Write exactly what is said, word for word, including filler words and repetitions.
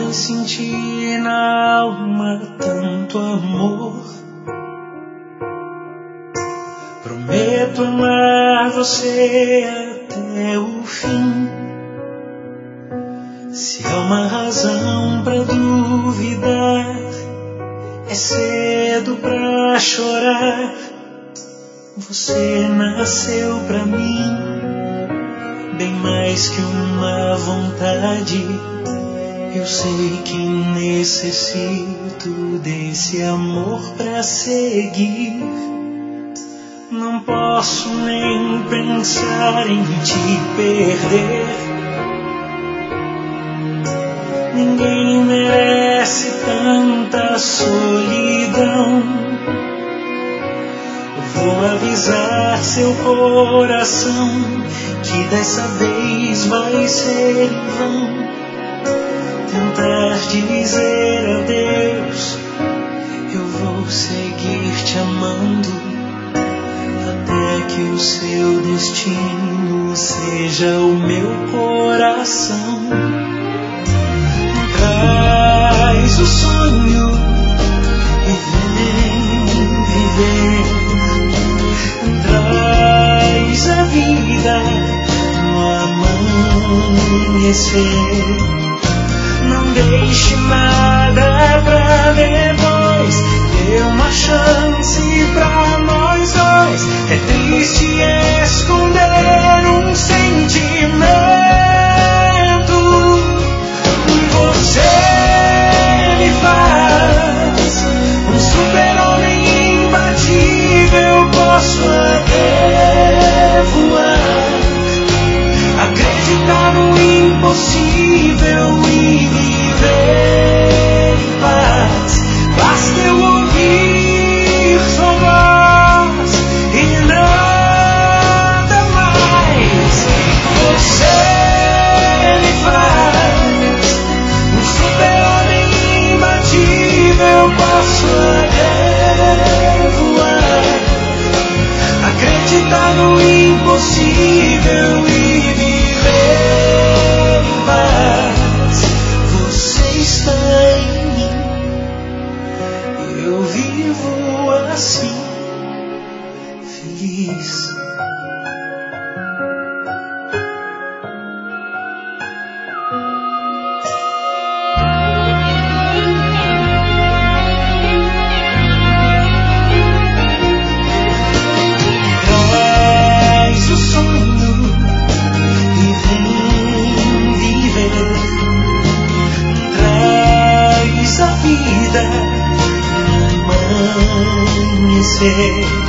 mas senti na alma tanto amor. Prometo amar você até o fim. Se há uma razão pra duvidar, é cedo pra chorar. Você nasceu pra mim, bem mais que uma vontade. Eu sei que necessito desse amor pra seguir. Não posso nem pensar em te perder. Ninguém merece tanta solidão. Vou avisar seu coração que dessa vez vai ser em vão. Tentar dizer adeus, eu vou seguir te amando até que o seu destino seja o meu coração. Traz o sonho e vem viver. Traz a vida no amanhecer. Não deixe nada pra depois. Dê uma chance pra nós dois. É triste esconder um sentimento. Você me faz um super-homem imbatível. Posso até voar, acreditar no impossível e viver em paz. Basta eu ouvir sua voz e nada mais. Você me faz um super-homem imbatível. Posso até voar, acreditar no impossível e viver em paz. Você está em mim, eu vivo assim, feliz. Traz o sonho e vem viver. Traz a vida no amanhecer.